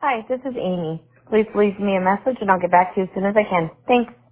Hi, this is Amy. Please leave me a message and I'll get back to you as soon as I can. Thanks.